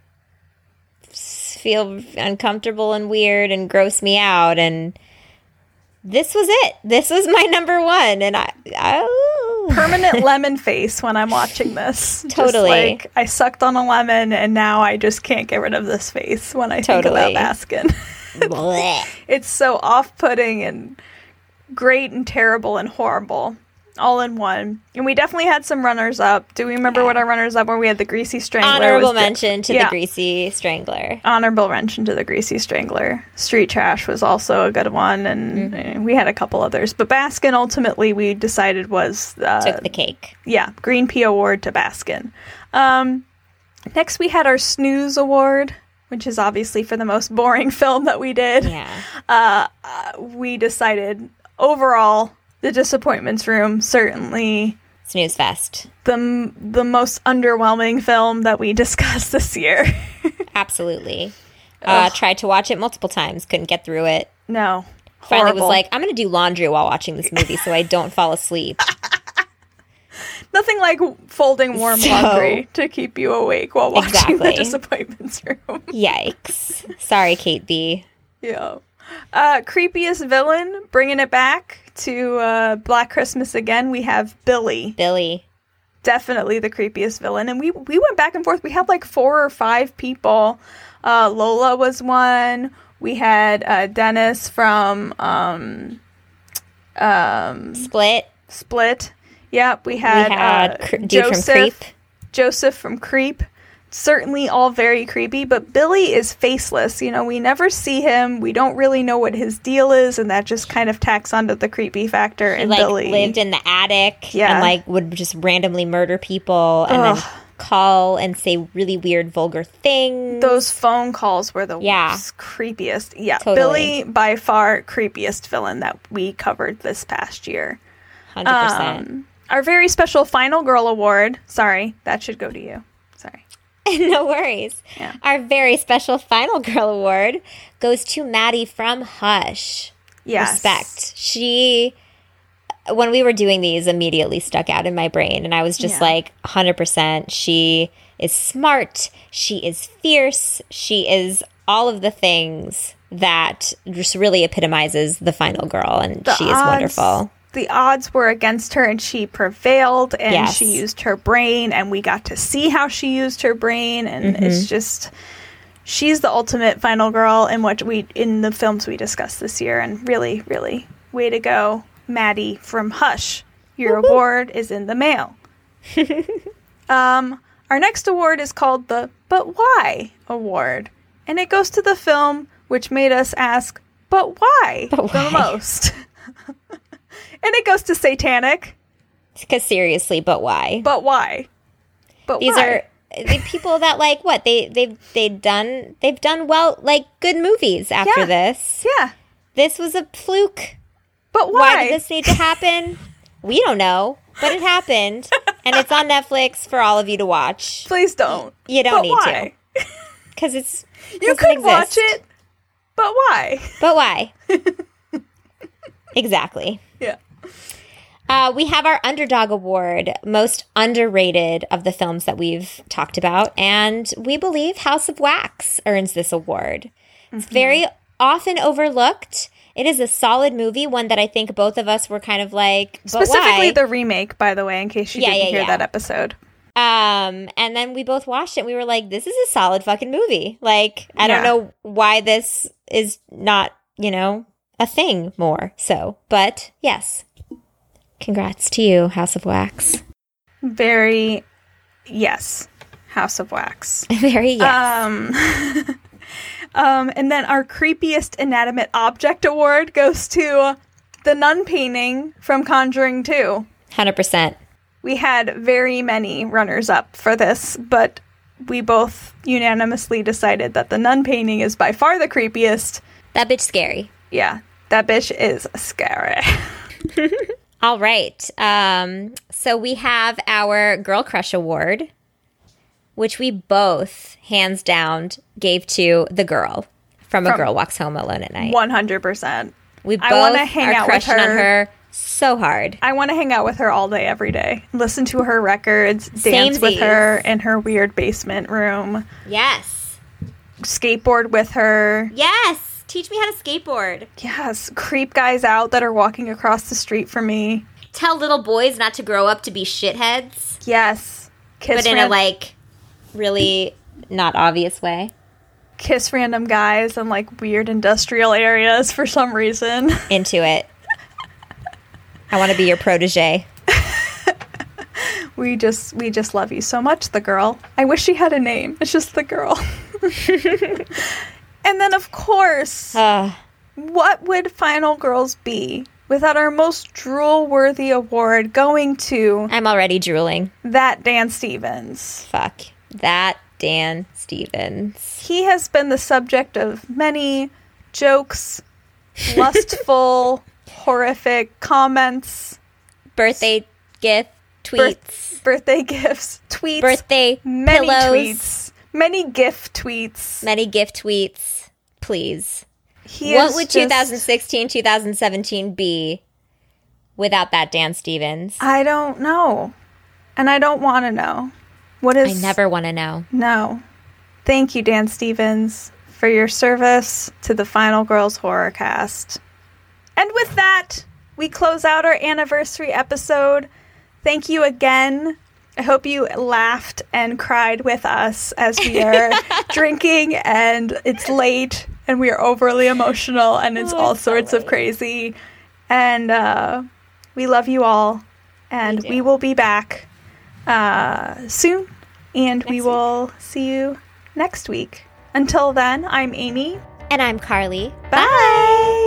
S2: s- feel uncomfortable and weird and gross me out, and this was it. This was my number one, and I... I
S1: Permanent lemon face when I'm watching this. Just
S2: Totally.
S1: like, I sucked on a lemon, and now I just can't get rid of this face when I
S2: Totally.
S1: think about Baskin.
S2: Blech.
S1: It's so off-putting and great and terrible and horrible all in one. And we definitely had some runners-up. Do we remember
S2: Yeah.
S1: what our runners-up were? We had the Greasy Strangler.
S2: Honorable
S1: was the-
S2: mention to
S1: yeah.
S2: the Greasy Strangler.
S1: Honorable mention to the Greasy Strangler. Street Trash was also a good one, and
S2: Mm-hmm.
S1: uh, we had a couple others. But Baskin, ultimately, we decided was... Uh,
S2: Took the cake.
S1: yeah, Green Pea Award to Baskin. Um, next, we had our Snooze Award, which is obviously for the most boring film that we did.
S2: Yeah.
S1: Uh, uh, we decided, overall, The Disappointments Room, certainly
S2: Snooze Fest.
S1: the, m- the most underwhelming film that we discussed this year.
S2: Absolutely. Uh, tried to watch it multiple times. Couldn't get through it.
S1: No.
S2: Finally
S1: Horrible.
S2: was like, I'm going to do laundry while watching this movie so I don't fall asleep.
S1: Nothing like folding warm
S2: So-
S1: laundry to keep you awake while watching The
S2: Exactly.
S1: Disappointments Room.
S2: Yikes. Sorry, Kate B.
S1: Yeah. Uh, creepiest villain, bringing it back to uh, Black Christmas again, we have Billy.
S2: Billy.
S1: Definitely the creepiest villain. And we, we went back and forth. We had like four or five people. Uh, Lola was one. We had uh, Dennis from um, um,
S2: Split.
S1: Split. Yep. We had,
S2: we had
S1: uh,
S2: Cre- dude
S1: Joseph.
S2: from Creep.
S1: Joseph from Creep. Certainly all very creepy, but Billy is faceless. You know, we never see him. We don't really know what his deal is, and that just kind of tacks onto the creepy factor
S2: He
S1: in
S2: like
S1: Billy.
S2: lived in the attic
S1: Yeah.
S2: and like would just randomly murder people and
S1: Ugh.
S2: then call and say really weird vulgar things.
S1: Those phone calls were the
S2: Yeah.
S1: worst, creepiest. Yeah,
S2: Totally.
S1: Billy, by far, creepiest villain that we covered this past year.
S2: one hundred percent.
S1: Um, our very special Final Girl Award. Sorry, that should go to you. Sorry.
S2: No worries.
S1: Yeah.
S2: Our very special Final Girl Award goes to Maddie from Hush.
S1: Yes.
S2: Respect. She, when we were doing these, immediately stuck out in my brain. And I was just
S1: Yeah.
S2: like, one hundred percent. She is smart. She is fierce. She is all of the things that just really epitomizes the final girl, and
S1: The
S2: she is
S1: odds-
S2: wonderful.
S1: The odds were against her, and she prevailed, and
S2: Yes.
S1: she used her brain, and we got to see how she used her brain, and
S2: Mm-hmm.
S1: it's just, she's the ultimate final girl in what we in the films we discussed this year, and really, really, way to go, Maddie from Hush. Your
S2: Woo-hoo.
S1: award is in the mail. um, our next award is called the But Why Award, and it goes to the film which made us ask, but why,
S2: But
S1: the
S2: why?
S1: most? And it goes to Satanic.
S2: Because seriously, but why?
S1: But why? But
S2: These
S1: why?
S2: are the people that like what they they've they've done they've done well, like good movies after
S1: Yeah.
S2: this.
S1: Yeah.
S2: This was a fluke.
S1: But
S2: Why
S1: why?
S2: did this need to happen? We don't know, but it happened, and it's on Netflix for all of you to watch.
S1: Please don't.
S2: You don't
S1: But
S2: need
S1: why?
S2: to, because it's
S1: You
S2: doesn't
S1: could watch
S2: exist.
S1: it. But why?
S2: But why? Exactly.
S1: Yeah.
S2: Uh, we have our Underdog Award, most underrated of the films that we've talked about, and we believe House of Wax earns this award. It's
S1: Mm-hmm.
S2: very often overlooked. It is a solid movie, one that I think both of us were kind of like, but
S1: Specifically
S2: why?
S1: the remake, by the way, in case you
S2: Yeah,
S1: didn't
S2: yeah,
S1: hear
S2: yeah.
S1: that episode.
S2: Um, and then we both watched it and we were like, this is a solid fucking movie. Like, I don't
S1: Yeah.
S2: know why this is not, you know, a thing more. So, but yes. Congrats to you, House of Wax.
S1: Very, yes. House of Wax.
S2: Very yes.
S1: Um, um, and then our creepiest inanimate object award goes to the nun painting from Conjuring two.
S2: one hundred percent.
S1: We had very many runners-up for this, but we both unanimously decided that the nun painting is by far the creepiest.
S2: That bitch scary.
S1: Yeah, that bitch is scary.
S2: All right. Um, so we have our Girl Crush Award, which we both, hands down, gave to the girl from A
S1: From-
S2: Girl Walks Home Alone at Night.
S1: one hundred percent.
S2: We
S1: I
S2: both
S1: wanna hang
S2: are
S1: out with
S2: crushing on
S1: her.
S2: her so hard.
S1: I want to hang out with her all day, every day. Listen to her records, dance with
S2: Samesies.
S1: her in her weird basement room,
S2: Yes.
S1: skateboard with her.
S2: Yes. Teach me how to skateboard.
S1: Yes, creep guys out that are walking across the street from me.
S2: Tell little boys not to grow up to be shitheads,
S1: Yes. Kiss
S2: but in
S1: ran-
S2: a, like, really not obvious way.
S1: kiss random guys in like weird industrial areas for some reason.
S2: Into it. I want to be your protege.
S1: We just we just love you so much, the girl. I wish she had a name. It's just the girl. And then of course,
S2: Uh,
S1: what would Final Girls be without our most drool-worthy award going to
S2: I'm already drooling.
S1: that Dan Stevens?
S2: Fuck. That Dan Stevens.
S1: He has been the subject of many jokes, lustful, horrific comments,
S2: Birthday gift,
S1: Birth-
S2: tweets,
S1: birthday gifts, tweets,
S2: birthday
S1: many
S2: pillows,
S1: tweets, many gift tweets.
S2: many gift tweets. Please.
S1: He
S2: What
S1: is
S2: would
S1: just-
S2: twenty sixteen, twenty seventeen be without that Dan Stevens?
S1: I don't know. And I don't want to know. What
S2: I
S1: is...
S2: never want to know.
S1: No. Thank you, Dan Stevens, for your service to the Final Girls Horror Cast. And with that, we close out our anniversary episode. Thank you again. I hope you laughed and cried with us as we are drinking and it's late and we are overly emotional and it's
S2: Oh,
S1: all
S2: it's so
S1: sorts of
S2: late.
S1: crazy. And uh, we love you all. And
S2: We
S1: we,
S2: do.
S1: will be back uh, soon. And we
S2: Next
S1: will see you next week. Until then, I'm Amy.
S2: And I'm Carly.
S1: Bye.